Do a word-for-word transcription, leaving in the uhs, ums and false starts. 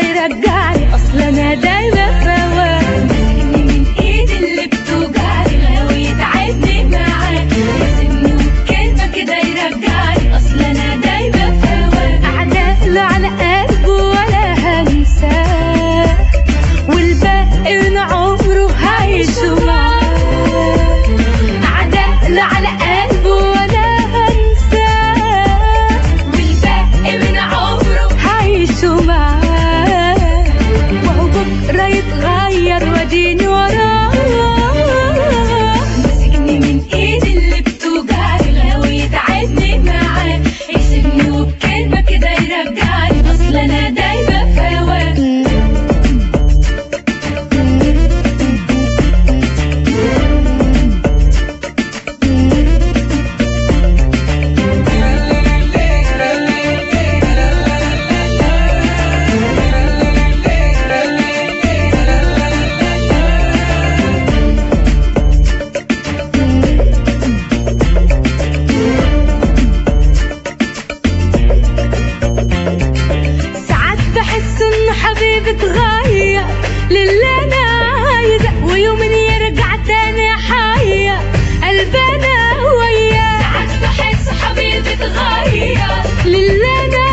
يرجعني، اصل انا دايما فواه. ماسكني من ايدي اللي بتوجعني، غاوي يتعبني معاه، يسيبني وبكلمة كده يرجعني، اصل انا دايما فواه. اعداله على قلبه ولا هنساه، والباقي من عمره هيعيشه معاه. اعداله على قلبه ولا هنساه، والباقي من عمره هيعيشه معاه. وهو بكره يتغير واديني وراه. ماسكني من ايدي اللي بتوجعني، غاوي يتعبني معاه، يسيبني وبكلمة كده يرجعني، اصل انا دايما فواه. حبيبي اتغير للي انا عايزه، ويومين يرجع تاني حية قلبي انا وياه. ساعات بحس حبيبي اتغير للي انا